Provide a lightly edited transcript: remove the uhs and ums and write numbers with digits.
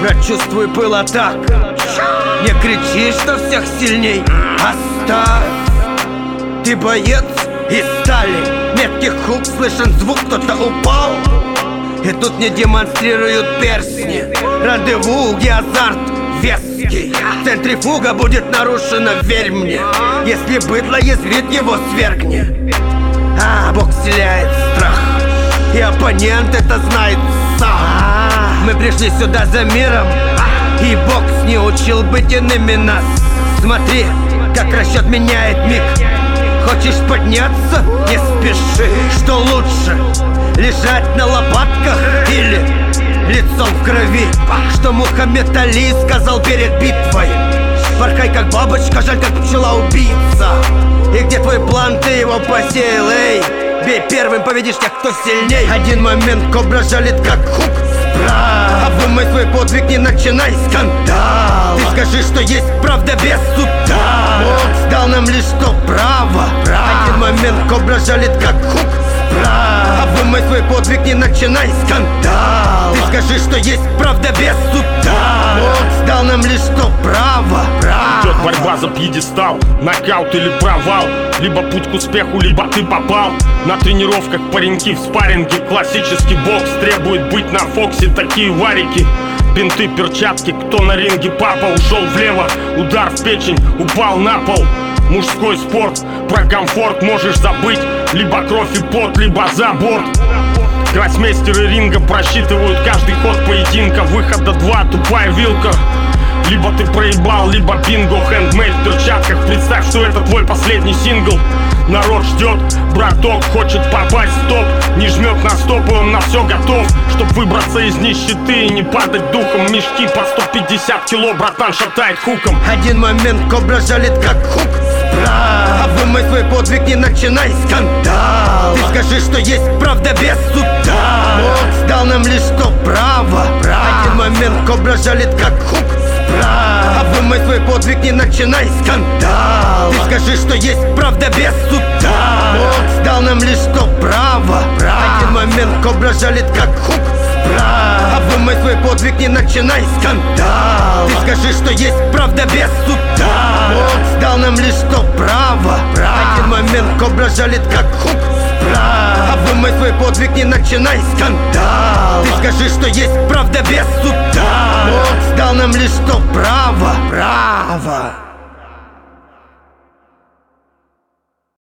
Прочувствуй пыл атак. Не кричи, что всех сильней. Оставь. Ты боец из стали. Метких хук, слышен звук, кто-то упал. И тут не демонстрируют перстни. Рандеву, где азарт веский. Центрифуга будет нарушена, верь мне. Если быдло язвит, его свергни. Бог вселяет страх, и оппонент это знает сам. Мы пришли сюда за миром, и бокс не учил быть иными нас. Смотри, как расчет меняет миг. Хочешь подняться? Не спеши. Что лучше, лежать на лопатках или лицом в крови? Что Мухаммед Али сказал перед битвой: порхай как бабочка, жаль как пчела-убийца. И где твой план, ты его посеял, эй? Бей первым, победишь тех, кто сильней. Один момент, кобра жалит как хук. Обдумай свой подвиг, не начинай скандал. Ты скажи, что есть правда без суда. Бог дал нам лишь то право. Один момент, кобра жалит как хук. Обдумай свой подвиг, не начинай скандал. Ты скажи, что есть правда без суда. Бог дал нам лишь то право. Идет борьба за пьедестал, нокаут или провал. Либо путь к успеху, либо ты попал. На тренировках пареньки в спарринге. Классический бокс требует быть на фоксе. Такие варики, бинты, перчатки. Кто на ринге папа, ушел влево. Удар в печень, упал на пол. Мужской спорт, про комфорт можешь забыть. Либо кровь и пот, либо за борт. Гроссмейстеры ринга просчитывают каждый ход поединка. Выхода 2, тупая вилка. Либо ты проебал, либо бинго. Хэндмейд в перчатках, представь, что это твой последний сингл. Народ ждет, браток хочет попасть в топ. Не жмет на стоп, и он на все готов, чтоб выбраться из нищеты и не падать духом. Мешки по 150 кило, братан шатает хуком. Один момент, кобра жалит как хук. Обдумай свой подвиг, не начинай скандал. Ты скажи, что есть правда без суда. Бог дал нам лишь то право. Один момент, кобра жалит как хук. Обдумай свой подвиг, не начинай скандал. Ты скажи, что есть правда без суда. Бог дал нам лишь то право. Один момент, кобра жалит как хук. Обдумай свой подвиг, не начинай скандал. Ты скажи, что есть правда без суда. Бог дал нам лишь то право. Один момент, кобра жалит как хук. Обдумай свой подвиг, не начинай скандал. Ты скажи, что есть правда без суда. Бог дал нам лишь то право.